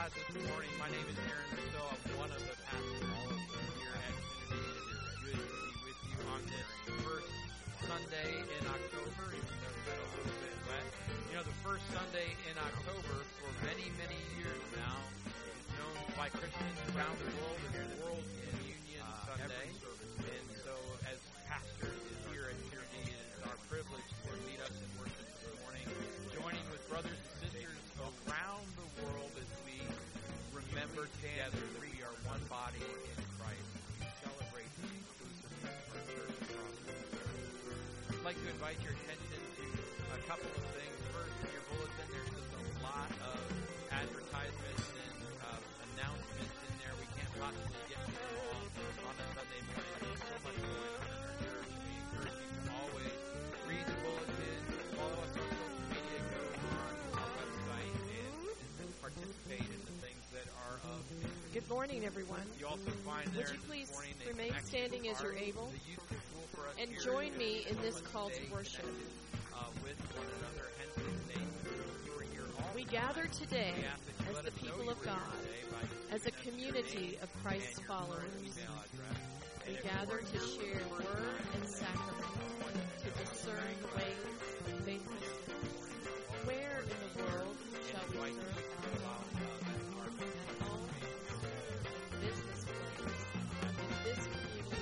God this morning. My name is Aaron Russo. I'm one of the pastors here at Trinity. It is good to be with you on this first Sunday in October, even though it's been a little bit wet. You know, the first Sunday in October for many, many years now is known by Christians around the world as World Communion Sunday. And so as pastors here at Trinity, it is our privilege to lead us in worship this morning, joining with brothers and sisters around the world as we remember together that we are one body in Christ. We celebrate the inclusiveness of our church across the world. I'd like to invite your attention to a couple of things. First, in your bulletin, there's just a lot of advertisements and announcements in there. We can't possibly get to them all on a Sunday morning. There's so much going on in our church. We encourage you to always read the bulletin, follow us on social media, go on our website, and participate in the things that are of interest. Good morning, everyone. You also find there Would you please this morning remain standing as you're able and join me in this call to worship. With one another, hence his name. You are here all we gather today as the people of God, as a community of Christ's followers. We gather to share word and sacrament, to discern ways of faithfulness. Where in the world shall we serve our God? At home, business place, in this community.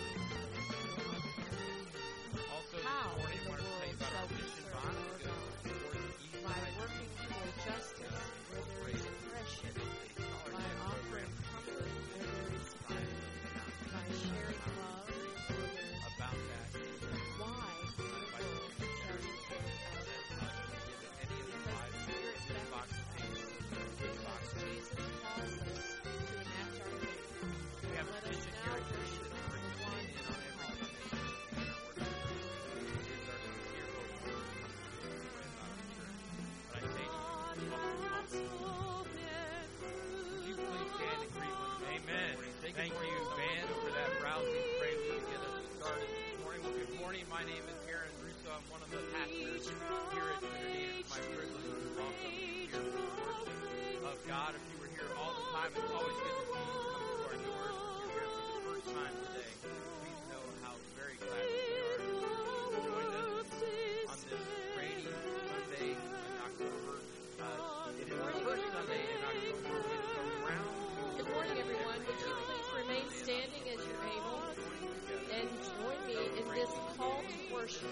How in the world shall we serve our God? By working for justice where there is oppression, by offering comfort where there is pain, by sharing love where there is pain. Why in the world shall we serve our God? Spirit baptism, because Jesus calls us to enact our faith. Let us now worship the one who calls us. Amen. Thank you, band, for that rousing prelude to get us started this morning. Well, good morning. My name is Aaron Russo. I'm one of the pastors here at Trinity. It's my privilege to welcome you here for the worship of God. If you were here all the time, it's always good to see you come to our doors. If you're here for the first time today, please know how very glad we are to join us on this rainy Sunday in October. It is the first Sunday in October with around. Good morning, everyone. Would you please remain standing as you're able and join me in this call to worship.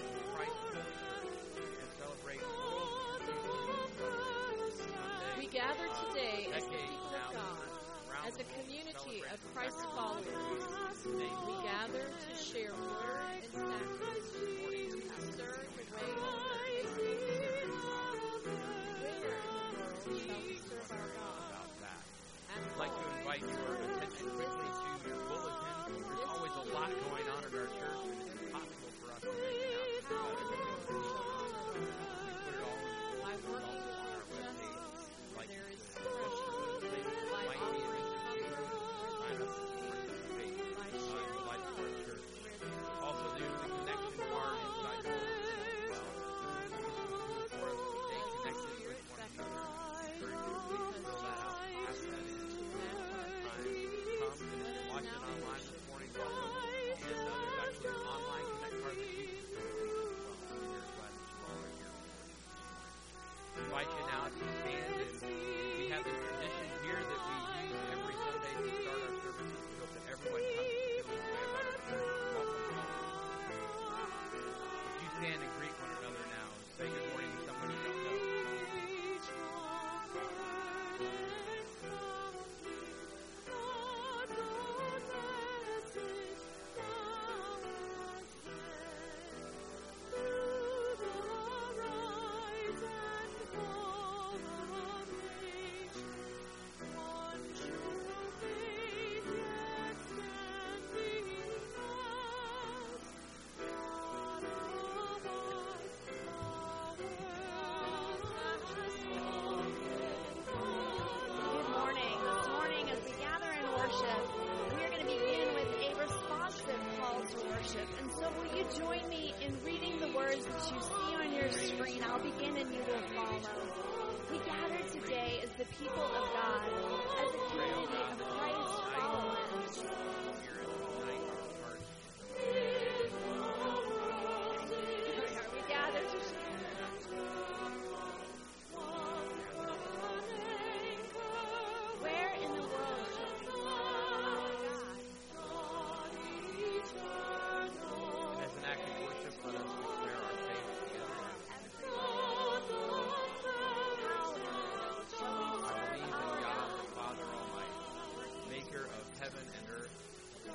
We gather today as the people of God, as a community of Christ's followers. We gather to share word and sacrament, to discern the way of where in the world shall we serve our God? I'd like to invite your attention quickly to your bulletin. There's always a lot going on in our church, and it's impossible for us to make it out about everything. We put it all in the bulletin, also on our webpage. Like there is might be interested in sign up to participate in the life of our church. Also, there's the connection card inside the bulletin as well. For us to stay connected with one another. Encourage you to please fill that out. Pass that in. Come and watch it online this morning. Also, and there's actually an online connect card that you can do as well. So we're glad that you all are here this morning. I invite you now to stand, and we have this tradition here that we use every Sunday to start our services. We hope that everyone comes to feel this way about our church. Welcome home. Would you stand and greet one another now and say good morning to someone you don't know? And so will you join me in reading the words that you see on your screen? I'll begin and you will follow. We gather today as the people of God, as a community of Christ followers. We gather to where in the world shall we And as an act of worship, let us declare our faith together. I believe in God, the Father Almighty, maker of heaven and earth,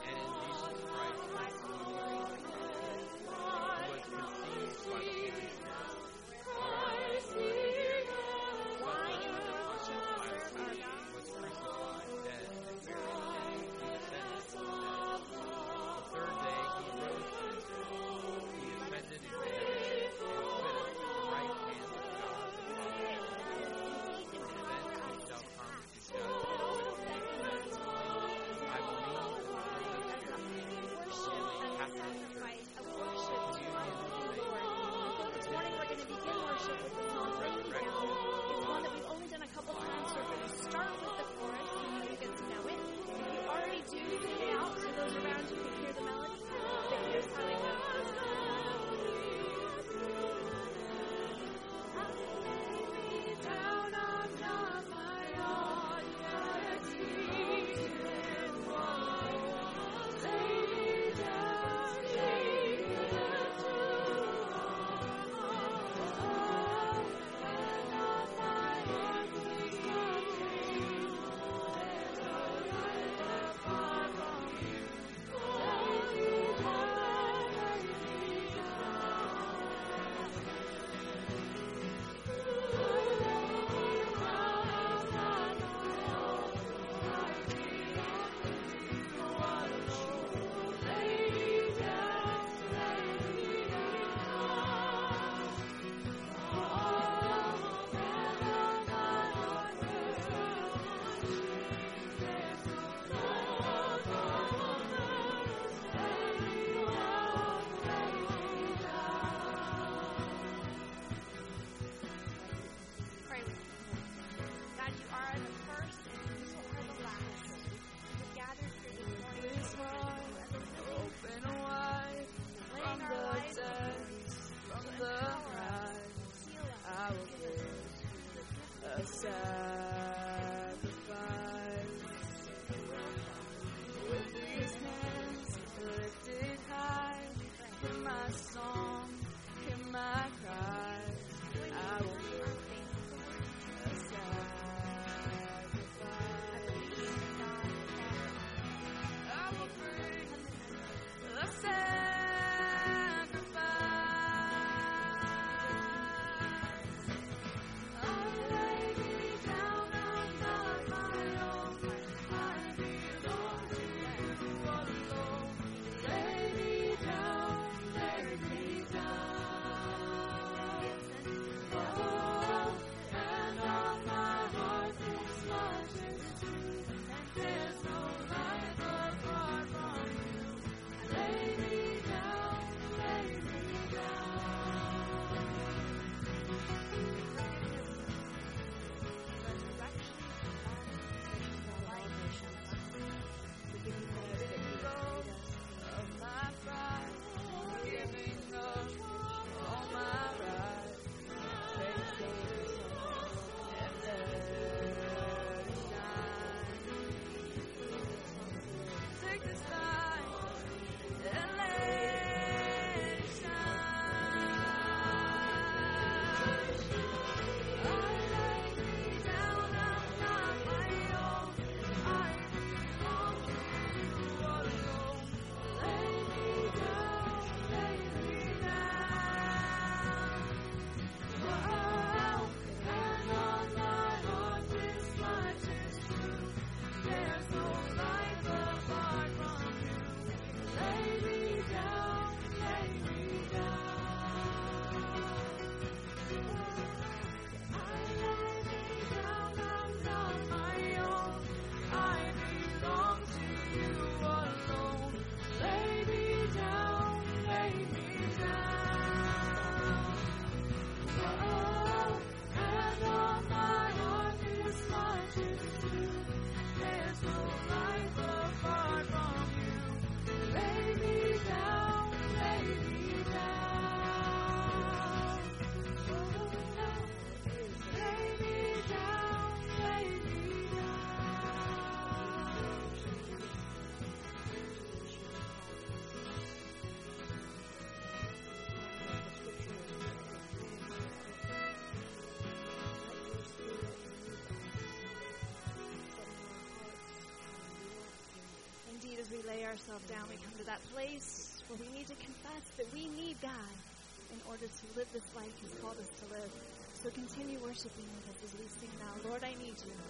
ourselves down, we come to that place where we need to confess that we need God in order to live this life He's called us to live. So continue worshiping with us as we sing now, Lord, I need you.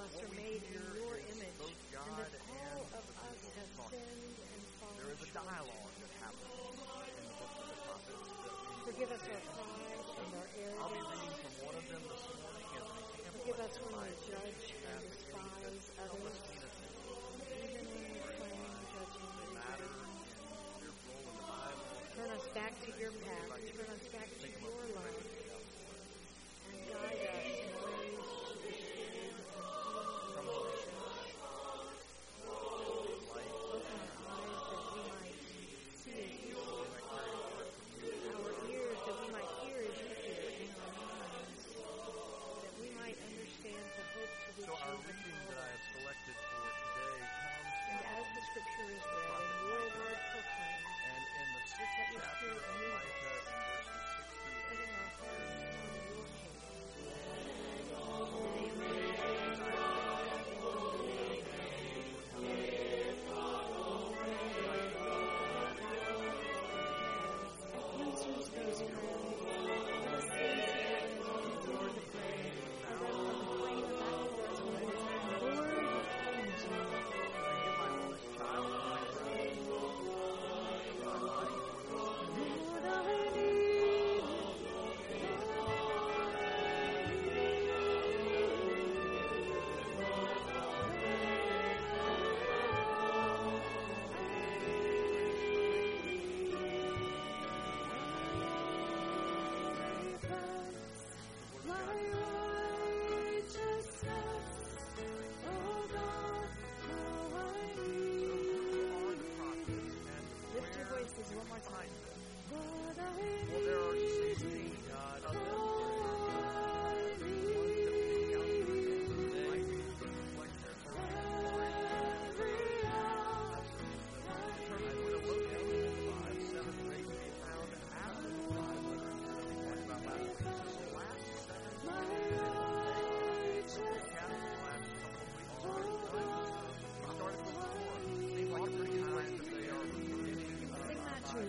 us are made in your image, and that all of us have sinned and fallen There is a short. dialogue that happens in the book of the prophets. Forgive us our pride and our I'll be arrogance. reading from one of them this morning as an example. Forgive us when we of judge and despise others, even when we claim judging the you. matter in their role in the Bible. Turn us back to your path. Turn us back to your love. And guide us in ways to be true and healing. Open our eyes that we might see as you see. Our ears that we might hear as you hear. And our minds that we might understand the hope to which So you our have reading called that I us. have selected for today And comes as the scripture is read and your word proclaimed, and in the 6th Let your chapter spirit of move us. Micah in verses 6 through 8. setting our hearts on your case. Answers those prayers. Let us sing together and continue to pray. And then from the flame of that chorus, we will sing, Lord, praise you. And give my oldest child my praise. My life. Lord, I need you. My righteousness, oh God, how I need you. Lift your voices one more time. Lord, I need Well, there are 16 of them. Sing that tune.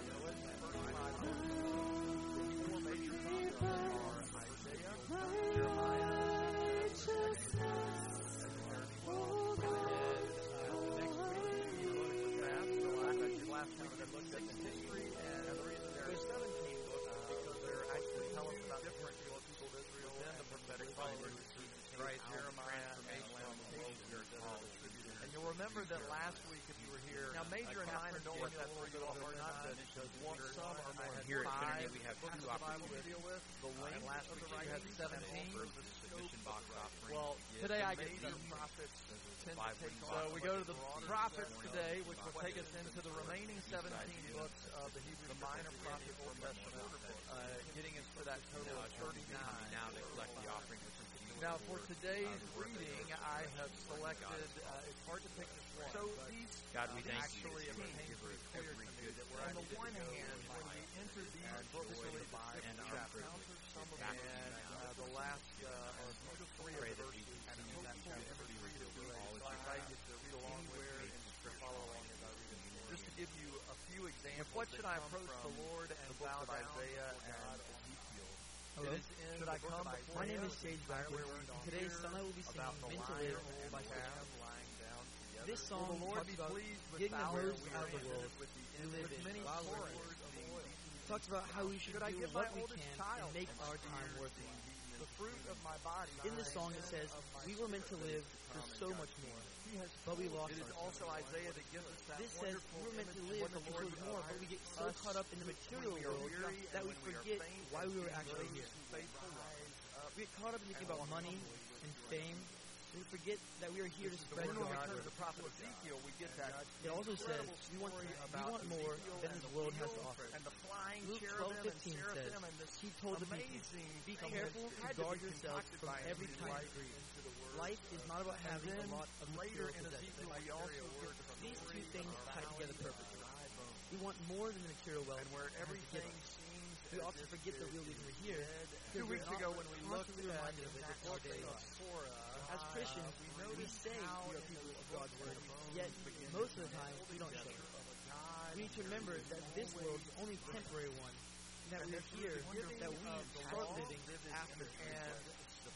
Remember that last week, if you were here, now major and minor don't work that for you all hard not that one some are more Here at five Trinity, we have books two of the Bible offerings. to deal with. The length last of week the you writing had 17. submission box offering. Well, to give. today I And get maybe the prophets tend to five take weeks off. So we go to the broader prophets more today, else which will about take us into the remaining 17 books of the Hebrew, the minor prophet Old Testament, getting us to that total of 39. now to collect the offering, which is Now, for today's reading, I have selected, it's hard to pick just one. So these God, we thank you actually that it you became give pretty us clear every to me good that we're on the thing one that we hand, go when we in enter these our books, joy really the and six our chapters, privilege. some of Back them, to you now. the last, or three Pray of the that we verses, can and see hope that you kind of every freedom read it through through all it. that So I you invite have. you to read along with Anywhere me in and Scripture follow along as I read it. for Just to you. give you a few examples. What should I approach the Lord and bow down Isaiah and Ezekiel? Hello. It is in Should the I book come of before My name Isaiah, is Sage where Backward. we're going to Today's hear song I will be singing, about the Meant to lion Live, and by the Chris. lamb lying down together. This song Will the Lord talks be about pleased with getting the Fowler? hose We out are of the world with the we live in many while we're cords here. being beaten. Talks about how we should Should I do give what my we oldest can child and make and our spear time being worthwhile. beaten? The fruit of my body. In this song it says, we were meant to live for so much more, but we lost It is ourselves. also Isaiah that gives us that This says wonderful we were meant to image of live what the for Lord more, but we get so us caught up in the material when we are world weary that and we when we are forget faint why and we were He actually grows here. faithful We get caught up in thinking about money and fame, and we forget that we are here to spread Then when we God's turn to word. the prophet Ezekiel, we get that It also says we want more Ezekiel than and this the world has to field offer. and the flying Luke cherubim and 12:15 seraphim says, and this He told the people, amazing be thing careful that to had guard be yourself concocted from by every his kind of life greed. into the word. Life is not about And having then a lot of later material in possessions. Ezekiel, we also get the These story two things of tie how together he perfectly. dry bones. We want more than the material wealth And where has to give everything us. seems We as often if forget the it real reason is we're here. dead. because 2 we're weeks not ago when we looked constantly at reminded of it that with our book daily of lives. Torah, As Christians, we we noticed say how we are in people the of book God's word, the bones yet begin most to of the time hold we don't show together it. of a God We need to remember that this world is only a temporary one, and that And we that are here, through the that we giving of the start law living after and we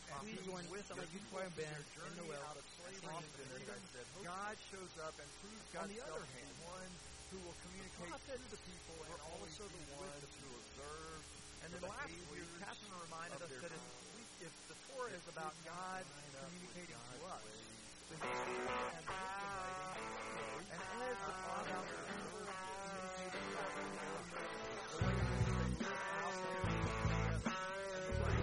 everyone sound like youth choir band in Noel. Out of slavery into freedom, God shows up and proves God's self to be one who will communicate to the people and also the ones who observe. And then last week, Pastor reminded us that if the Torah is about God communicating to us, the history and wisdom and as the Father out there communicating to us, the way they live out there together, and the way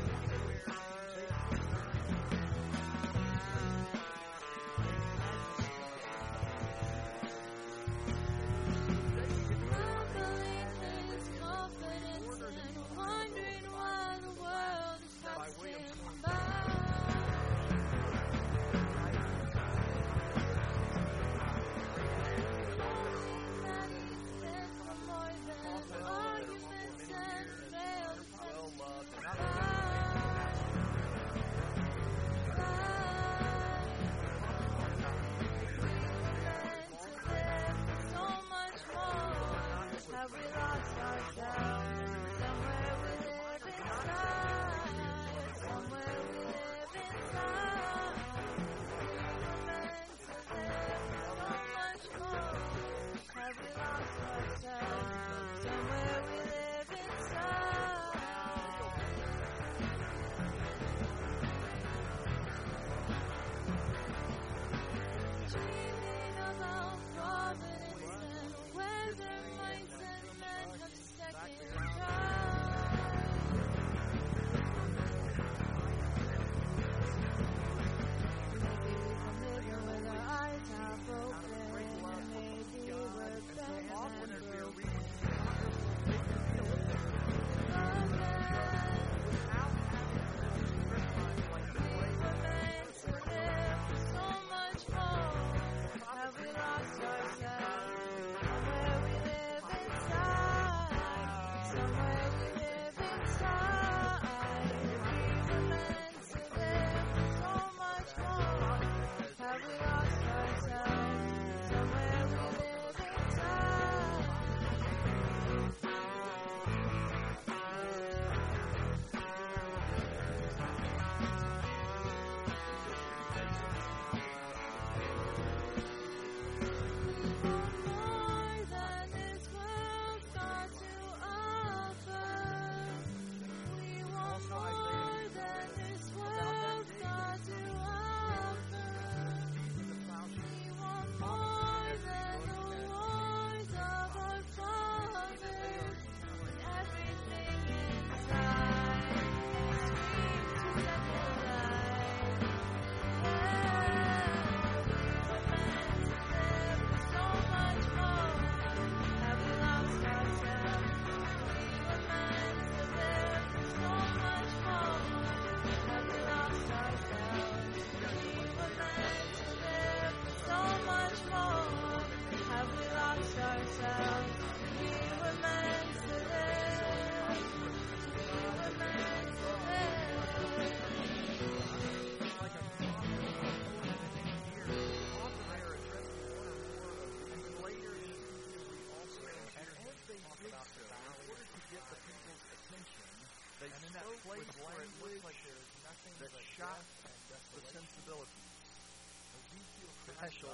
special,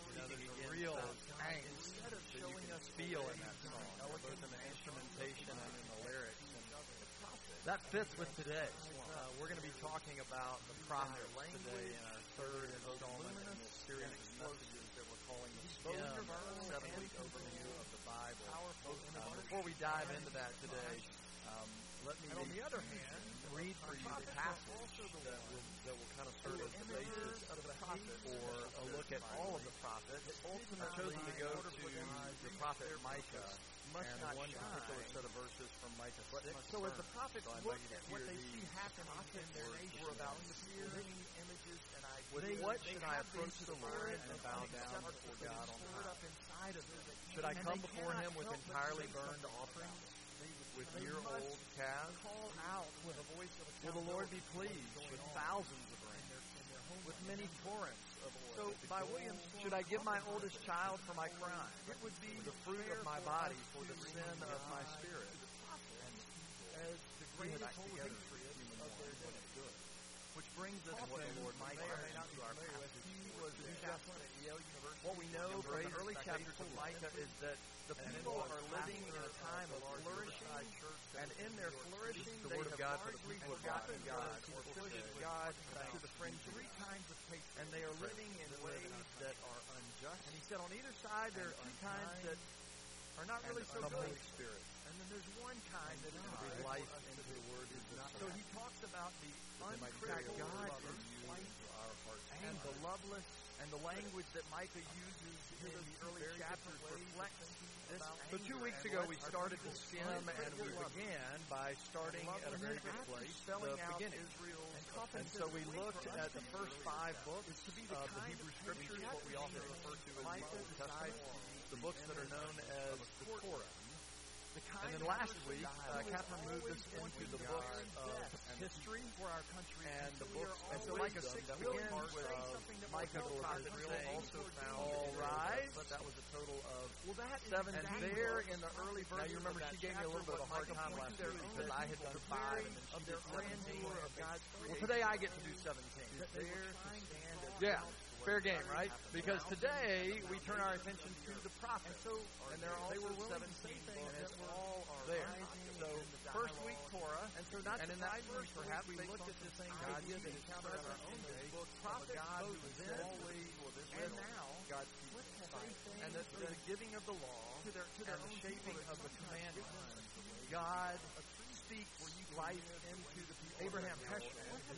the real angst that you can feel in that song, both in the instrumentation and in the lyrics. And that fits with today. We're going to be talking about the prophets today in our third installment in this series of messages that we're calling the Spoken, the 7-week overview of the Bible. Before we dive into that today, let me, on the other hand, read for you the passage that will kind of serve as the basis of the prophet, or a look at all of the prophets. I've chosen to go to the prophet Micah, and one particular set of verses from Micah 6. So as the prophets look at what they see happen in their nation, we're about living images and ideas. With what should I approach the Lord and bow down before God on high? Should I come before Him with entirely burned offerings, with year-old calves? Will the Lord be pleased with thousands of rams, with many torrents of oil? So, by Williams, should I give my oldest child for my crime? It would be the fruit of my body for the sin of my spirit. And as the greatest together for human life, what is good. Which brings us to what the Lord might not to our passage. He was a chaplain at Yale University. What we know from the early chapters of Micah is that the people are living in a time of flourishing, and in their flourishing, they have largely forgotten God or pushed God to the fringe. 3 kinds of patience, and they are living in ways that are unjust. And he said on either side there are 2 kinds that are not really so good. And then there's one kind that is breathe life into the word. So he talks about the uncritical God is slight and the loveless, and the language that Micah uses in the early chapters reflects this. So 2 weeks ago we started to skim, and we began by starting at a very good place, the beginning. And so we looked at the first 5 books of the Hebrew Scriptures, what we often refer to as the Old Testament, the books that are known as the Torah. And then last week, Catherine moved us into the books of history for our country and the books. And so Micah 6 begins with Micah the prophet also found all rise. But that was a total of 7. And there in the early verse, now you remember she gave me a little bit of a hard time last week because I had done 5 of their grandeur of God's creation. Well, today I get to do 17. Yeah. Fair game, right? Because today we turn our attention to the prophets, and they were 17, and it's all there. So first week Torah, and in that verse perhaps we looked at this same idea that is present in our own day. Prophets God who is then and now God's people, and the giving of the law and the shaping of the commandments. God speaks life into the people. Abraham Heschel,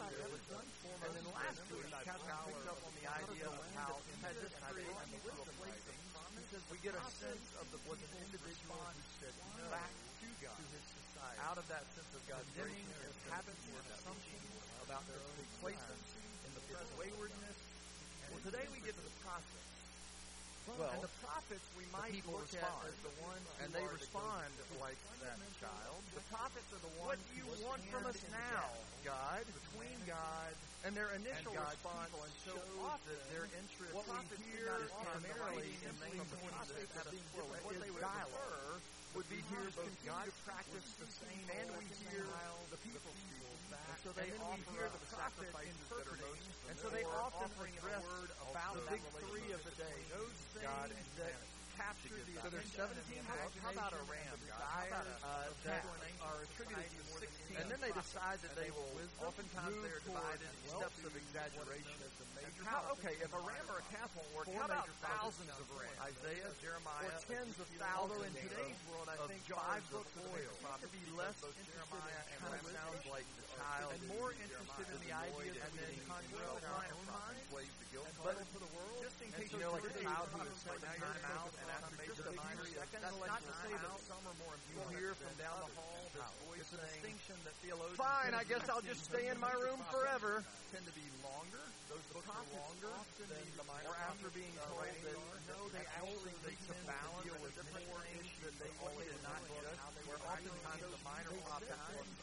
and then last week, Catherine picked up on the idea of how in history and the wisdom writing, we get a sense of what an individual who said back to God, to his society, out of that sense of God's grace and habits and assumptions about their complacency and the waywardness. Well, today we get to the prophets. Well, and the prophets we might look at as the ones and they respond like that child. The prophets are the ones. What do you want from us now, God? Between God and their initial response so often their interest what we hear primarily in the prophets what they would prefer would be here both God practice the same, and we hear the people speak back, so they hear the prophet interpreting, and so they often address about the big 3 of the day, those things that capture the so there's 17 books. How about a ram, God? That are attributed to 16, and then they decide that they will. Oftentimes they are divided in steps of exaggeration. Okay, if a ram or a calf won't work, how about thousands of rams? Isaiah, Jeremiah, or tens of thousands. Although in today's world, I think 5 books of oil to be less Jeremiah and kind of sounds like the child, and more interested in the idea and then control our own minds, but for the world, just in case you know, like a child who is taking time out. And after just a few seconds, that's not to say that some are more important. You hear from down the hall this voice distinction that theologians. Fine, I guess I'll just stay in my room forever. Tend to be longer. Those books are longer than the minor. Or after being told that no, they actually need to balance with different things that they only did not just. Where oftentimes the minor prophets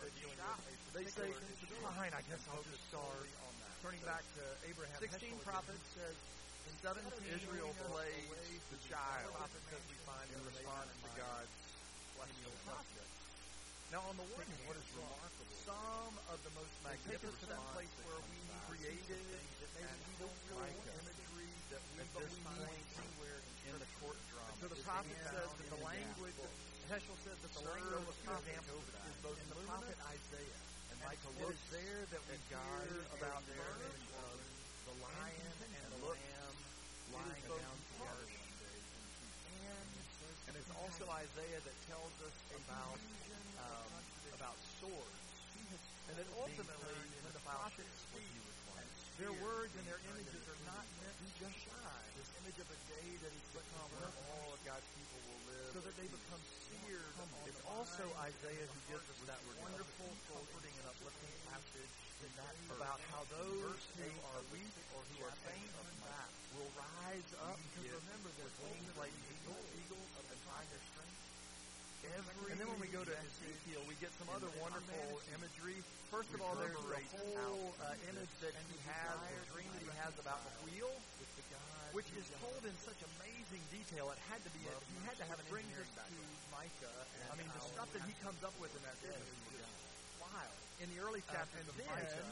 they say, fine, I guess I'll just start on that. Turning back to Abraham, 16 prophets says. In 17, Israel plays the child, because we find in response to God's celestial justice. Now, on the one hand, what is remarkable, some of the most magnificent place where we created that maybe we don't really want imagery that we point anywhere in the court drama. So the prophet says that the language, Heschel says that the language of the example is both in the prophet Isaiah and Micah. It is there that we hear about the image of the lion and the lamb lying down together one day. And it's also Isaiah that tells us about swords. And then ultimately, when the prophets speak, their words and their images are not meant to just shine. This image of a day that is to come where all of God's people will live, so that they become seared. It's also Isaiah who gives us that wonderful, comforting, and uplifting passage about how those who are weak or who are faint of back will rise up. Because remember, there's wings like eagles and find their strength. And then when we go to Ezekiel, we get some other wonderful imagery. First of all, there's the whole image that he has, the dream that he has about the wheel, which is told in such amazing detail. It had to be, he had to have an engineering background. Micah, I mean, the stuff that he comes up with in that day is just wild. In the early chapters of Micah,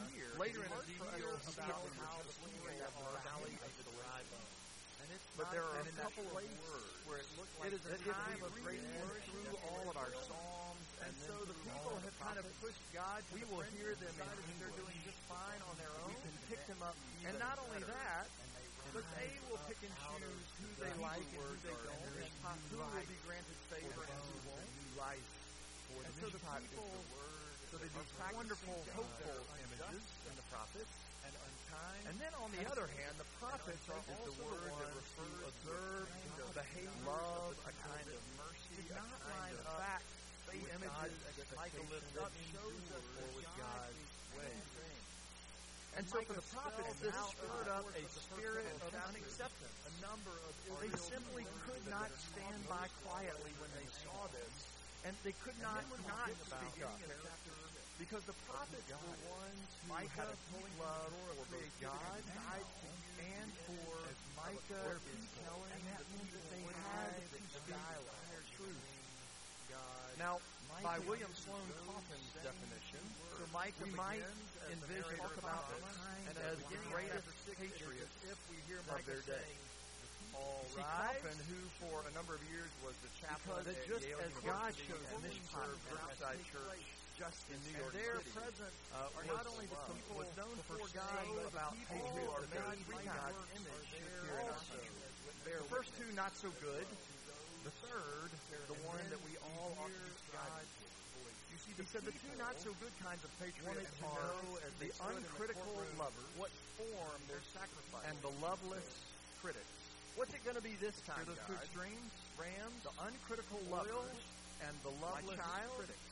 later in Ezekiel about how the people are valley of the dry bones. But there are a couple of words where it looks like it is a time of great worship through all of our psalms, and so the people have kind of pushed God. We will hear them in English. They're doing just fine on their own. We can pick them up, and not only that, but they will pick and choose who they like and who they don't, and who will be granted favor and who won't. And so the people, so they do wonderful, hopeful images in the prophets. And then on the other hand, the prophets are also the word that refer to observe, behave, love, a kind of mercy, a kind of fact, faith images that Michael lifts up shows us or with God's way. And so for the prophets, this stirred up a spirit of unacceptance. A number of they simply could not stand by quietly when they saw this, and they could not speak up. Because the prophets were ones who had a deep love for both God and for Micah is telling, and that means that they had the dialogue, truth. Now, by William Sloane Coffin's definition, so Micah we might envision talk about the and as the greatest patriots of their day. All right. Coffin, who for a number of years was the chaplain at just Yale as God chose Mishpat Riverside Church just in New York City. Their presence are not only the people was known for God, but about people who are made by God's image here in our country. The first two not so good. The third, the one that we all ought to be striving for. You see, he said the two not so good kinds of patriots are the uncritical lovers, what form their sacrifice, and the loveless critics. What's it going to be this time, those good streams, Rams, the uncritical lovers, and the loveless critics?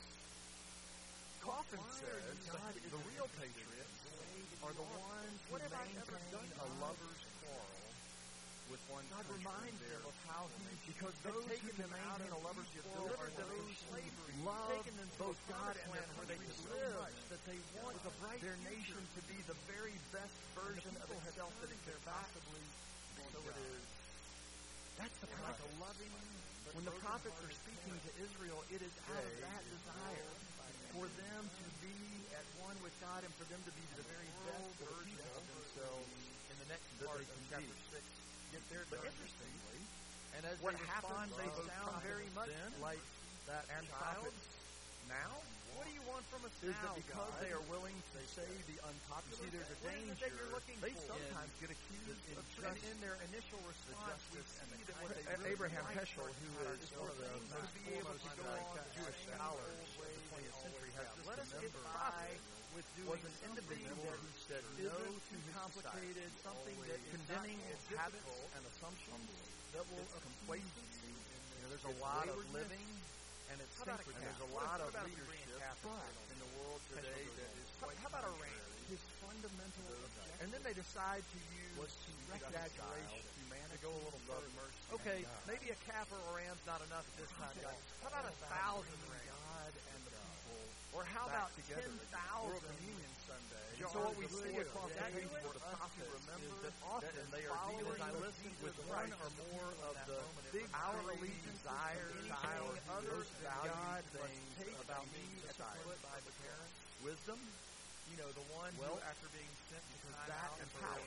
Coffin says the real patriots are the ones who maintain a lover's quarrel with one God reminds them of how he, because those who maintain a lover's quarrel are those slavery, love both God and their where they could live, that they want their nation to be the very best version of itself that it could possibly be. So it is. That's the kind of loving. When the prophets are speaking to Israel, it is out of that desire for them to be at one with God and for them to be the very best version of themselves in the next part of chapter 6. Get there, but interestingly, and as what happens, they sound very much like that and child. Now, what do you want from us is now, that because God, they are willing to say the unpopular, see, there's a danger that you're looking they for sometimes get accused of and in their initial response, we see that what they Abraham Heschel, who is one of the most foremost Jewish scholars of the 20th century, has let us get by with was an individual who said no to complicated, something that condemning habits and assumptions that will complacency. There's a lot of living. And it's simply, there's a lot of leadership in the world today that is quite how about a ram? His fundamental objective. And then they decide to use exaggeration to go a little further. Okay, maybe a calf or a ram's not enough at this time, guys. How about 1,000 rams? God and the people. Or how about 10,000 World Communion Sunday? So what we see across the page for the prophets is that often they are dealing, as I listen, with one or more of the big hourly desires, child, other valued things about me decided by the parents. Wisdom, the one who, after being sent to that and power,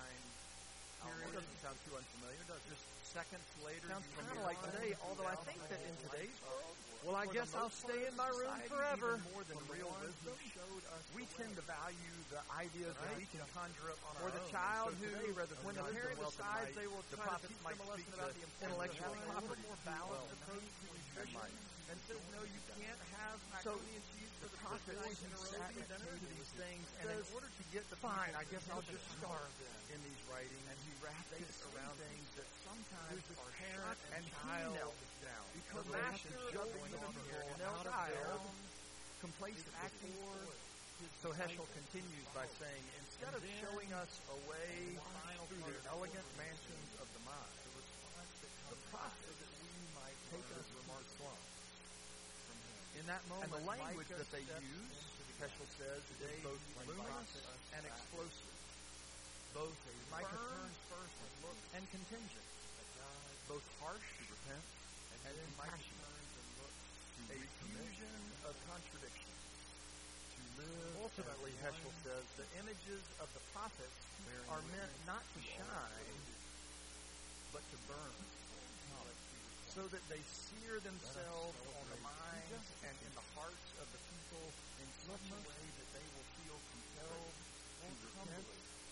it doesn't sound too unfamiliar, does it? Just seconds later, sounds kind of like today, although I think that in today's world, well, I guess I'll stay in my room forever. More than real wisdom, we tend to value the ideas that we can conjure up on our own. Or the child who, when the parent decides they will try to teach them a lesson about the intellectual property, more balanced approach to nutrition, and says, no, you can't have macaroni and cheese for the prophet who sat and to these things, and in order to get the fine, I guess I'll just starve in these writings, and he wraps it around things that sometimes are parent and child down. Because master jumping on here, and they'll child complacency. So Heschel continues by saying, instead of showing us a way through the elegant mansions of the mind, the prophet that we might take us remark slump. In that moment, and the language that they use, Heschel says, is both luminous and explosive. Both Micah turns first and contingent. Both harsh, to repent, and then Micah turns and looks to a fusion of contradictions. To Ultimately, Heschel says, the images of the prophets are meant not to shine, but to burn, so that they sear themselves on the minds and in the hearts of the people in such a way that they will feel compelled to repent,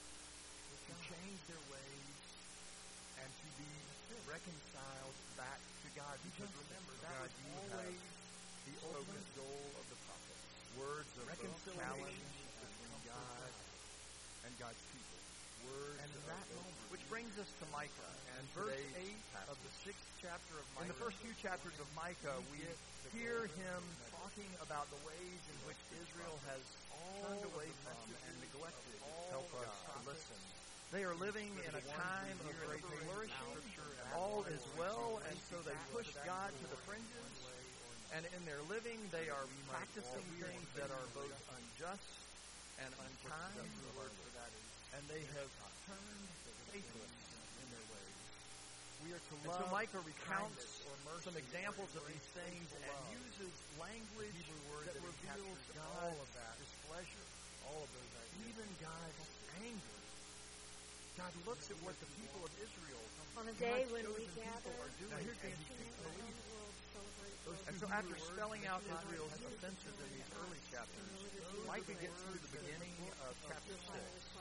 to change their ways, and to be reconciled back to God. Because remember, that was always the ultimate goal of the prophets. Words of reconciliation between God and God's people. Words and in that moment, which brings us to Micah and verse 8 of the 6th chapter of Micah. In the first few chapters of Micah, we hear him talking about the ways in which Israel has turned away from and neglected help us to listen. They are living in a time of great flourishing. All is well, and so they push God to the fringes. And in their living, they are practicing things that are both unjust and unkind, and they have turned faithless in their ways. We are to love. And so Micah recounts some examples of these things and uses language that reveals God's displeasure, all of those ideas. Even God's anger. God looks at what the people of Israel, on a day when we gather, are doing, and He can't believe it. And so after spelling out Israel's offenses in these early chapters, Micah gets to the beginning of chapter 6.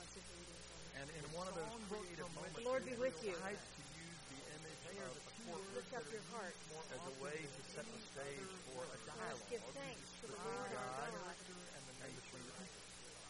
And in one of those creative moments, the Lord be with you. He decides to use the image of a courtroom Lift up your heart as a way to set the stage for a dialogue Give thanks to the between Lord our God God. and between the people.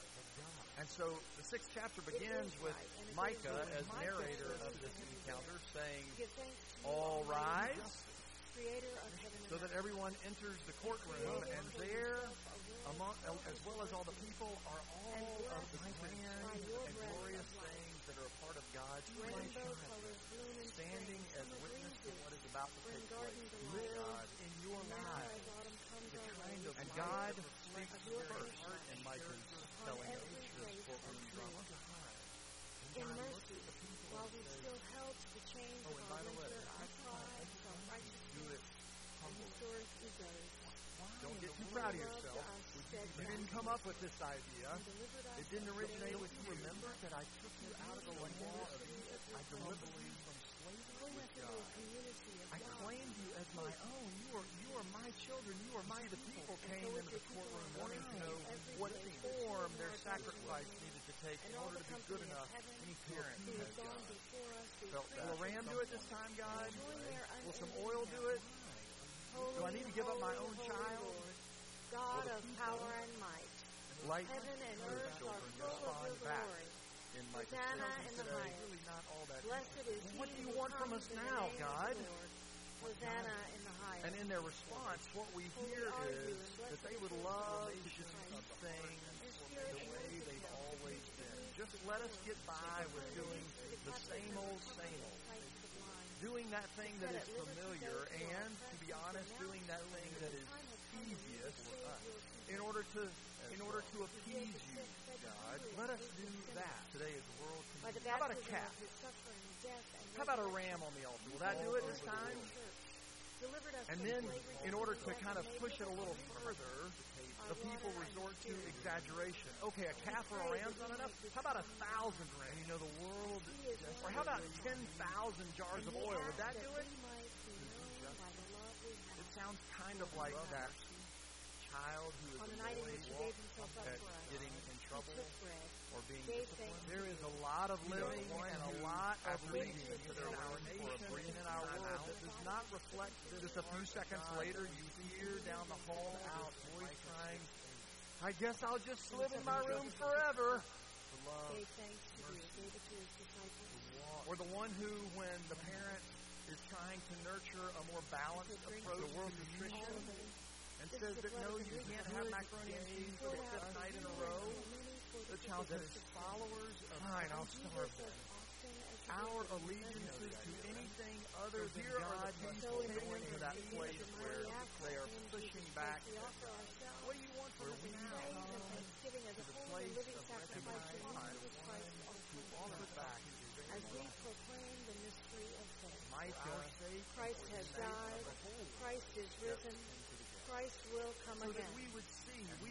And so the 6th chapter begins with Micah as narrator of this encounter saying, Give thanks to you, "All Almighty rise," Creator of heaven and so that everyone enters the courtroom, and there, among, as well as all the people, are all of the grand and glorious things that are a part of God's creation, standing as witness to what is about to take place. Live in your lives the kind of, and God speaks first in Micah's telling of this courtroom drama. in mercy, while we still held to the chains of our winter, our pride, self-righteousness, and historic egos. Don't get too proud of yourself. You didn't come up with this idea. It didn't originate with you. Remember that I took you out of the law of Egypt. I delivered you from slavery with God. I claimed you as my own. You are my children. You are my. The people came into the courtroom wanting to know what form their sacrifice needed to take in order to be good enough. Any parent has God felt that. Will a ram do it this time, God? Will some oil do it? Do I need to give up my own child? God of power and might, Light heaven and earth are full of your glory. In my Hosanna in the highest. really not all that. Blessed is he What do you who want from comes us in the now, name of God? the Lord. Hosanna in the highest. And in their response, what we hear is that they would love to just keep things the way they've always been. Just let us get by with doing the same old, doing that thing that is familiar, and, to be honest, doing that thing that is easiest for us. In order to appease you, God, let us do that. Today is the world. How about a calf? How about a ram on the altar? Will that do it this time? And then, in order to kind of push it a little further, the people resort to exaggeration. Okay, a calf or a ram's not enough. How about 1,000 rams? You know, the world. Or how about 10,000 jars of oil? Would that do it? It sounds kind of like that child who is annoyed at getting in trouble or being disciplined. There is a lot of living and a lot of reading in our nation, in our world that does not reflect this. Just a few seconds later, you hear down the hall out boys crying, "I guess I'll just live in my room forever." Or the one who, when the parent is trying to nurture a more balanced approach to nutrition, and says that no, you can't have macaroni and cheese for the 5th night in a row, the child says, "Followers of fine, I'll starve them." Our allegiances to anything other than God needs to take into that place where they are pushing back. What do you want from us now? To the place of recognizing God, to offer back as we proclaim the mystery of faith. Christ has died. Christ is risen. Christ will come so again. that we would see, we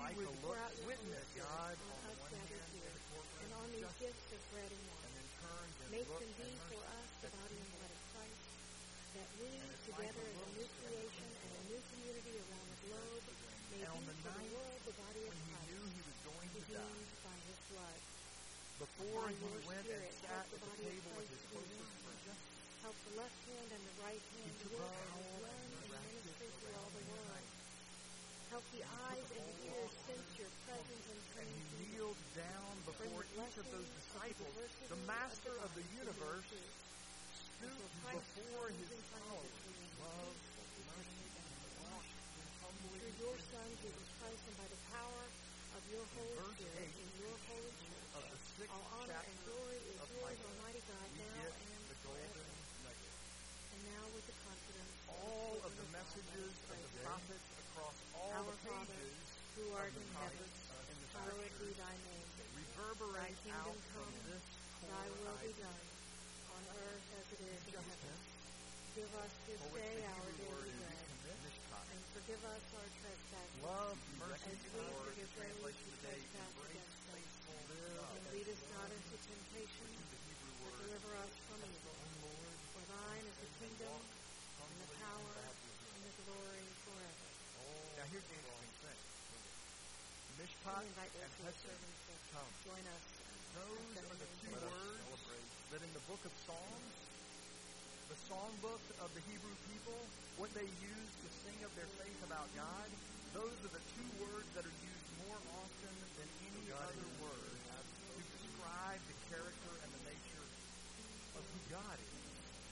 Micah would pour out looks, your witness Spirit God on on us one gathered hand here, in the corporate and on these justice, gifts of bread and and wine. then turns and Make looks them be and for mercy us the at body and people. blood of Christ, that we, And it's together Micah as a looks new and creation looks and a new community around the globe, may And on be the for the night world the body of when he Christ, knew he was going to die, redeemed by his blood. before By he your went and Spirit, sat help at the the body of table with Christ his to be closest one. friends, Help the left hand and the right hand took work power as one and in wrapped it ministry through all around the his world. neck. Help the eyes and the ears sense your presence and And train he to you. kneeled down before each of those disciples. The master of the universe stooped before his followers. Love, mercy, and wash humbly. Through your Son, Jesus Christ, and by the power of your Holy Verse Spirit 8 in your holy church, of the sixth all honor and chapter glory is of yours, Micah, Almighty God, we now get and the forever. golden nugget. And now with the confidence All of the children God, messages let us of pray. the prophets across all Our the Father, pages who art of in the heaven, prophets in the hallowed be scriptures thy name. reverberate Thy kingdom out from come, this Thy core will be idea. done, on earth as it is in heaven. Give us this For which day the our Hebrew word daily is bread, mishpat. and forgive us our trespasses, Love, mercy, as we power, the forgive those translation who today, trespass embrace against us. faithful And love. lead us not into temptation, The Hebrew but word, deliver us from evil. Lord, For thine is the kingdom, and the humbly power, in baptism. and the glory forever. Now here's the interesting thing. We Mishpat invite and those who are Hesed servants to come. join us. Those are the two words that in the book of Psalms, the songbook of the Hebrew people, what they use to sing of their faith about God, those are the two words that are used more often than any other word to describe the character and the nature of who God is.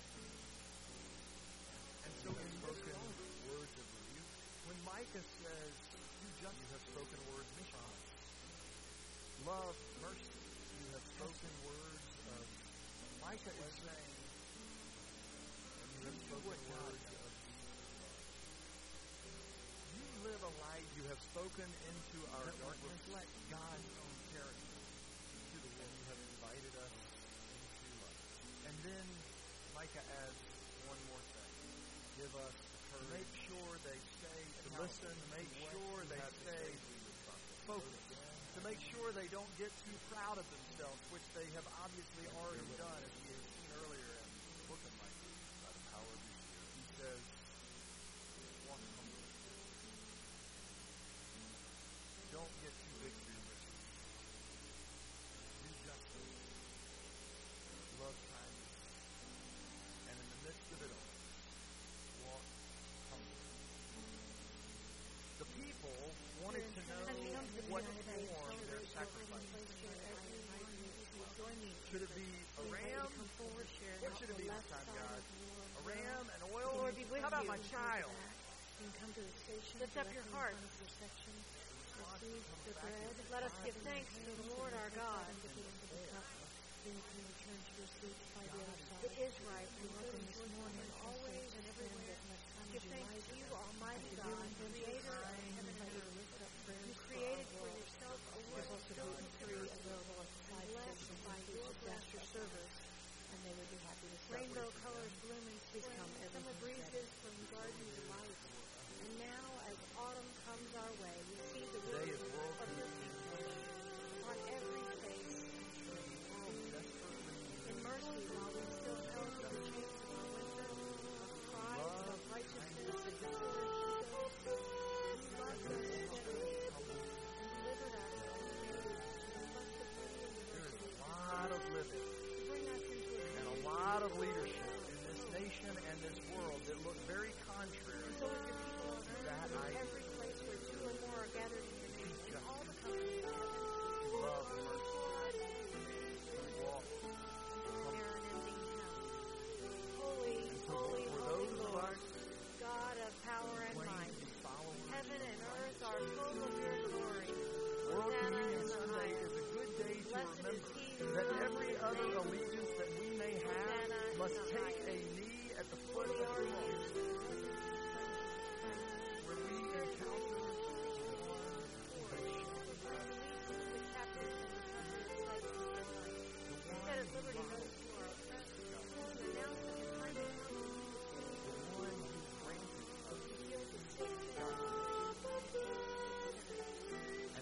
And so in this song, words of rebuke, when Micah says, you have spoken words, mishpat, love, mercy, you have spoken words of, Micah is saying, you have spoken words of you live a life you have spoken into our darkness, reflect God's own character to the world. You have invited us into life. And then Micah adds one more thing. Give us the courage. Make sure they stay to listen. Make sure they stay focused. To make sure they don't get too proud of themselves, which they have obviously already done, as we have seen earlier in the book of Micah. By the power of his Spirit. He says, walk humbly. Don't get too big for your riches. Do justice. Love kindness. And in the midst of it all, walk humbly. The people wanted to know what form their sacrifice. Should it be a ram? What should it be this time, God? A ram, an oil? Lord be with How about you. my child? You can come to the station. Lift up your heart. Receive the bread. Let us give thanks to the Lord our God. Then you can return to your seats by the other side. It is right. We welcome this morning always and everywhere. Give thanks to you, Almighty God, Creator of heaven and earth. You created for yourself a world filled with grace, available at the side blessed station. by Please your just ask your servers, and they would be happy to serve. rainbow colors bloom in spring, come, summer everything's breezes from garden delight. And now, as autumn comes our way, we see the Today is work World of your people on every face. In mercy, while we still held to the chains of our winter, of pride, self-righteousness, and disorder, you loved us steadily and delivered us unscathed to the flexibility and There is diversity a lot of living to bring us into a and a lot of leadership in this nation and this world that look very contrary so with your people on to earth, that in idea. every place where two or more are gathered in your name, in all the companies of heaven, To love and mercy, to walk near an ending house. Holy, holy, for holy those of Lord, us God of power and claim might, to be followers. heaven and earth are full of your glory. World Hosanna Communion in the Sunday highest. is a good day to Blessed is remember he who that comes every in the other name of allegiance that we may have Hosanna in must the take a highest. knee at the foot Holy of the are you, cross, blessed where we encounter the one who has shed the blood, the captives and the hungry places of the light. the You one set at who liberty brought those who are oppressed, to announce that the time is coming, the one who granted us to heal the sick, God.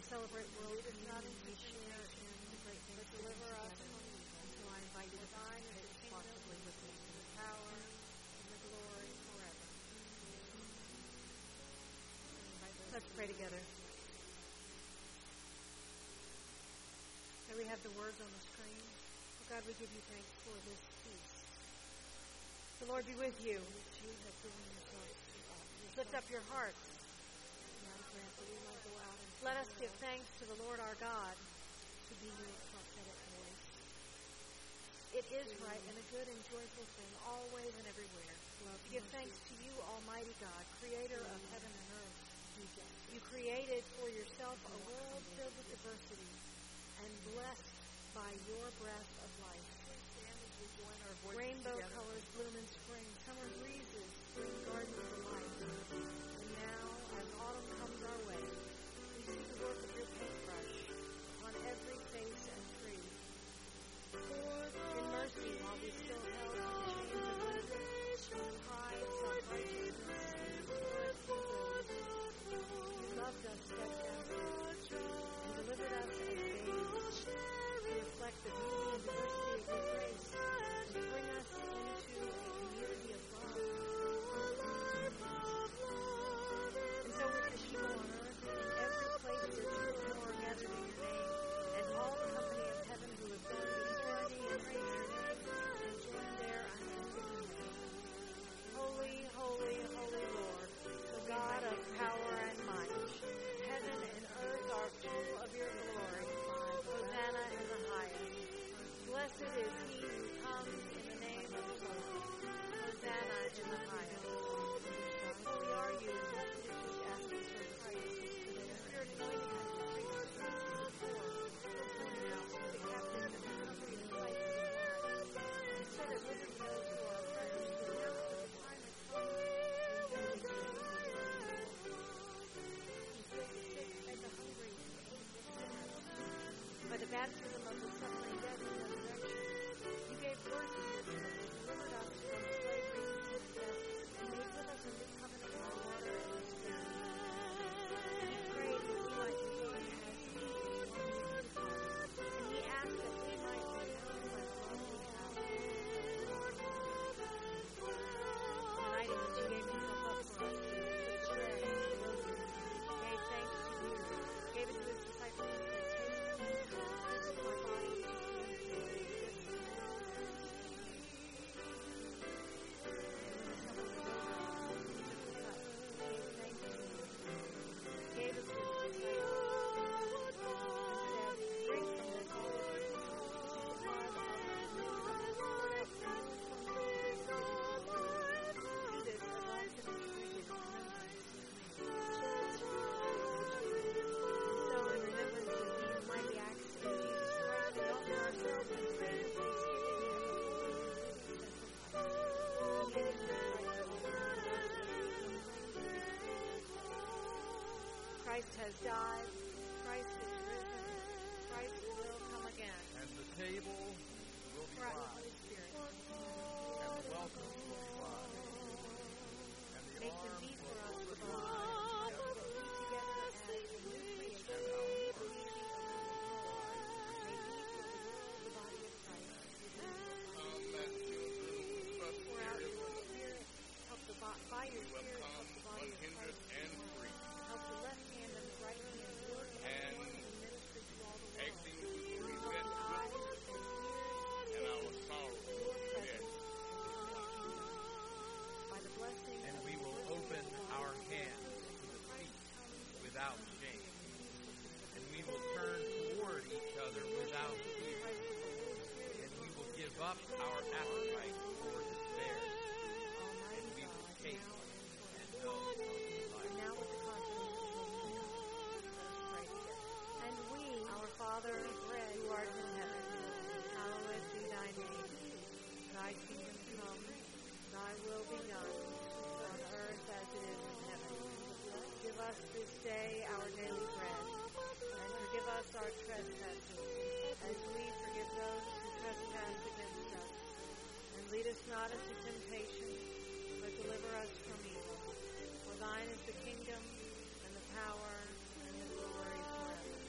celebrate World Community, share in the great things that deliver us from evil. And so I invite you to dine and responsibly with me in the power and the glory forever. Let's pray together. May we have the words on the screen. Oh God, we give you thanks for this peace. The Lord be with you. You have given yourself to us. Lift up your hearts. Let us give thanks to the Lord our God to be your prophetic voice. It is right and a good and joyful thing, always and everywhere, to give thanks to you, Almighty God, creator of heaven and earth. You created for yourself a world filled with diversity and blessed by your breath of life. Rainbow colors bloom in spring, summer breezes spring gardens of life. And now, as autumn comes our way, we see the work of your paintbrush on every face and tree. In mercy, while we still held to the chains of winter, you hide self-righteousness and earth those. You loved us steadfastly and delivered us as babes to reflect the beauty and diversity of your grace and to bring us into a community of love. And so with the people on earth, in every place where two or more are gathered in your name, and all the company of heaven who have gone to eternity and praise your name, and join their unending name. Holy, holy, holy Lord, the God of power and might. Heaven and earth are full of your glory. Hosanna in the highest. Blessed is he who comes in the name of the Lord. Hosanna in the highest. Holy are you, and blessed is he asking for Christ. The Spirit anointing us to preach the gospel to the poor, pouring out to the captives and the hungry the sight of the heart, and set at liberty those who are oppressed, to announce that the time has come. By the baptism of the suffering, death, and resurrection, you gave birth to your church, delivered us from slavery to death, and made with us a new covenant by water and the Spirit. He prayed that we might be known as he wanted to come, and he asked that we might be known by the love we have. The night in which he gave himself up for us, he took bread and broke it, gave thanks to you, gave it to his disciples, and said, "This is my body, which is given for you. Gave it to his disciples, and said, "Drink from this, all of you, this is the blood of the new covenant poured out for you and for many for the forgiveness of sins. Do this as often as you drink it in remembrance of me." So in remembrance of these mighty acts of Jesus Christ, we offer ourselves in praise and thanksgiving and the holy and Christ has died, Christ is risen, Christ will come again. And the table will be Pour out your live. Holy Spirit. And the welcome will be live. And the Make the arms meat will for us open with wide. love. Eat together as a new creation, a new community around the cross. May we for the world the body of Christ. Pour out your Spirit. Help by your Spirit help the body of Christ. Help the left hand and the right hand work and minister to all the world. Help the eyes and ears and our sorrow. your presence. By the blessing And of we the will mercy open of God, our hands to the feet without shame. And we will turn toward each other without fear. And we will give up our appetite for despair. And we will taste and know of life. And now with the confidence of the Lord, let us pray together. And we, our Father, who art in heaven, hallowed be thy name. Thy kingdom come, thy will be done, on earth as it is in heaven. Give us this day our daily bread, and forgive us our trespasses, as we forgive those who trespass against us. And lead us not into temptation, but deliver us from evil. For thine is the kingdom, and the power, and the glory forever.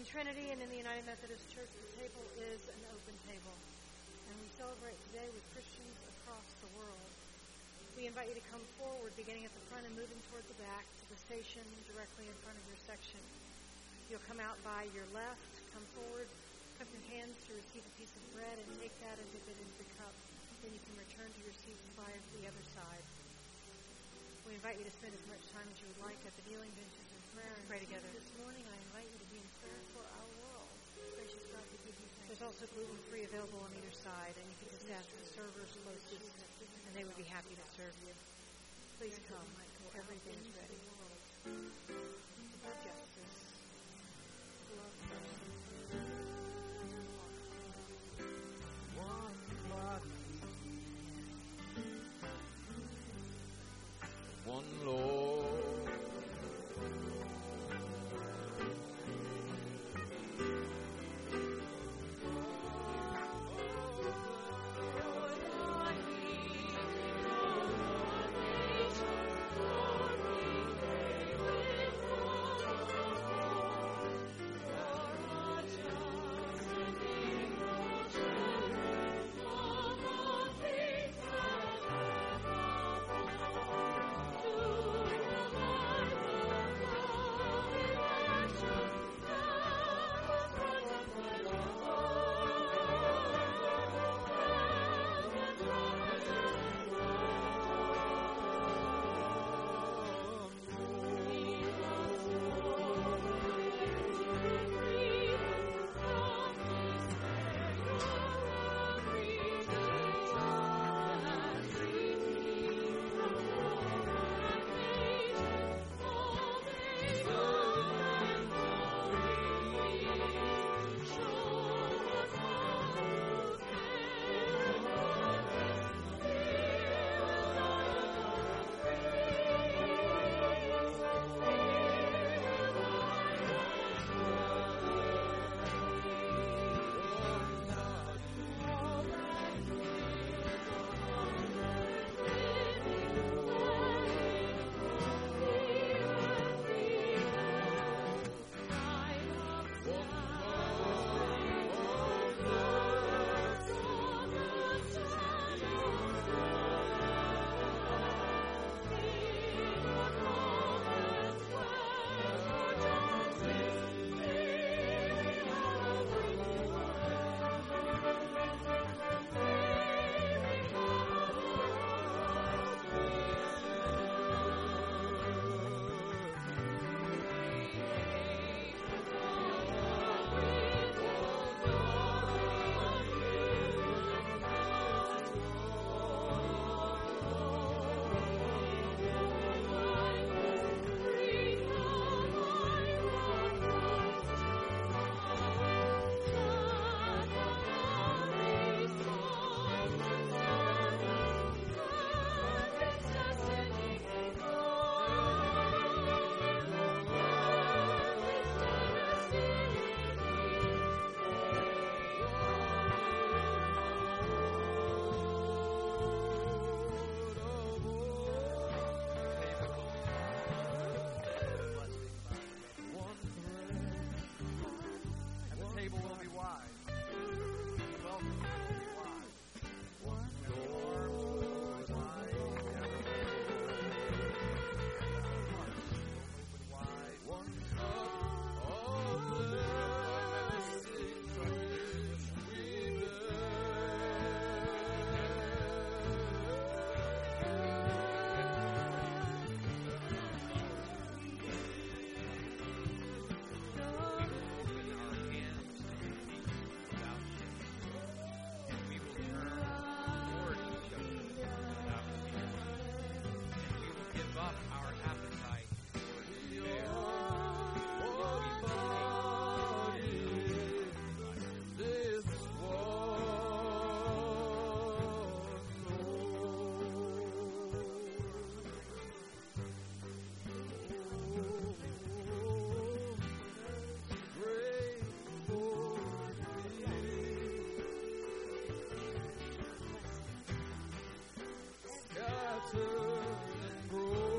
Trinity and in the United Methodist Church, the table is an open table. And we celebrate today with Christians across the world. We invite you to come forward, beginning at the front and moving toward the back to the station directly in front of your section. You'll come out by your left, come forward, cup your hands to receive a piece of bread, and take that and dip it into the cup. Then you can return to your seat by the other side. We invite you to spend as much time as you would like at the kneeling benches in prayer and pray together. This morning, I invite you to be in prayer for our world. Gracious God, we give you thanks. There's also gluten-free available on either side, and you can just ask the servers closest, and they would be happy to serve you. Please come. Everything's ready. Love justice. Love justice. One Lord.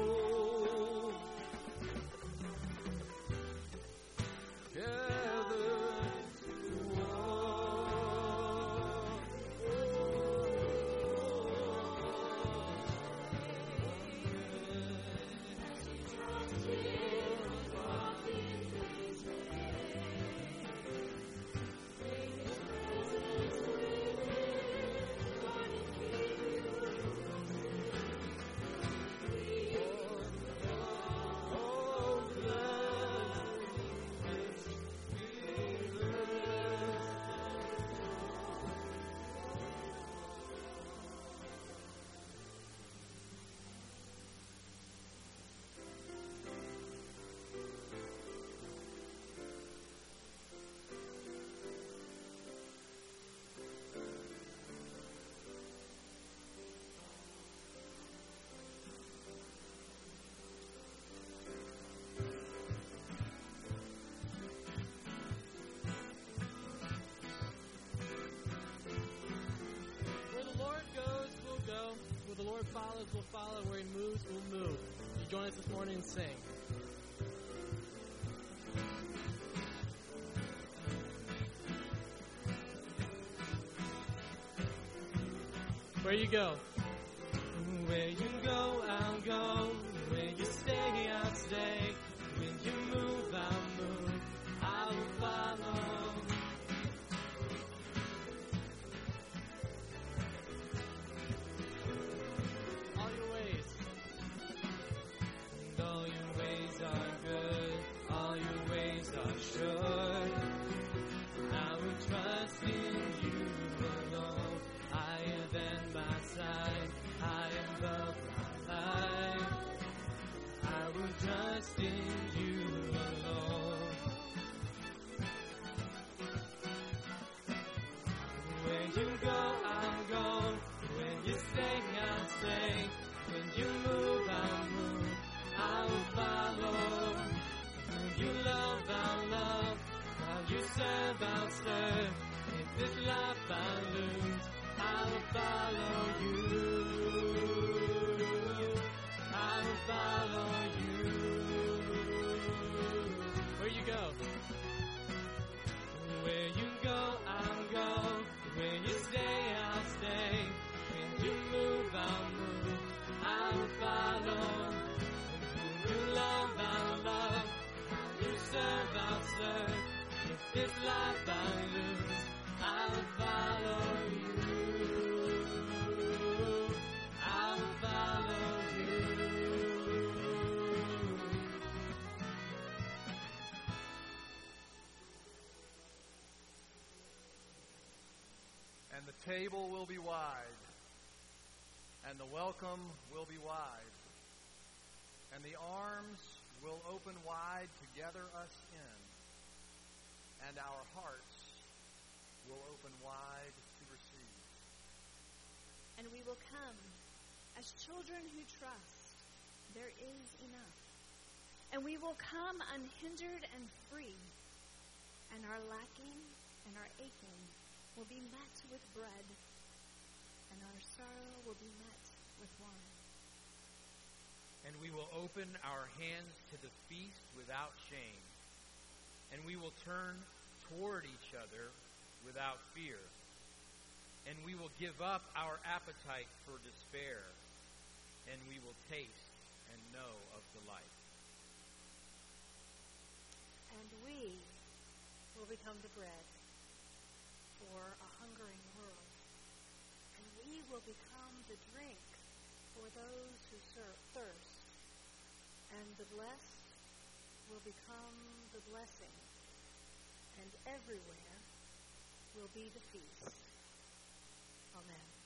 Together Lord follows, we'll follow. Where He moves, we'll move. You join us this morning and sing. Where you go? Where you go, I'll go. Where you stay, I'll stay. When you move, I'll move. I will follow. All your ways. And all your ways are good. All your ways are sure. I will trust in you alone. Higher than my side, high above my life. I will trust in you alone. Where you go, I'll go. When you stay, I'll stay. When you move, I'll move. I will follow. When you love, I'll love. While you serve, I'll serve. If this life I lose, I will follow you. I will follow you. Where you go? Where you go, I'll go. Where you stay, I'll stay. When you move, I'll move. I will follow. When you love, I'll love. When you serve, I'll serve. If this life I lose, I will follow you. I will follow you. And the table will be wide, and the welcome will be wide, and the arms will open wide to gather us in, and our hearts will open wide to receive. And we will come as children who trust there is enough. And we will come unhindered and free. And our lacking and our aching will be met with bread. And our sorrow will be met with wine. And we will open our hands to the feast without shame. And we will turn toward each other without fear. And we will give up our appetite for despair. And we will taste and know of delight. And we will become the bread for a hungering world. And we will become the drink for those who thirst. And the blessed will become the blessing. And everywhere will be the feast. Amen.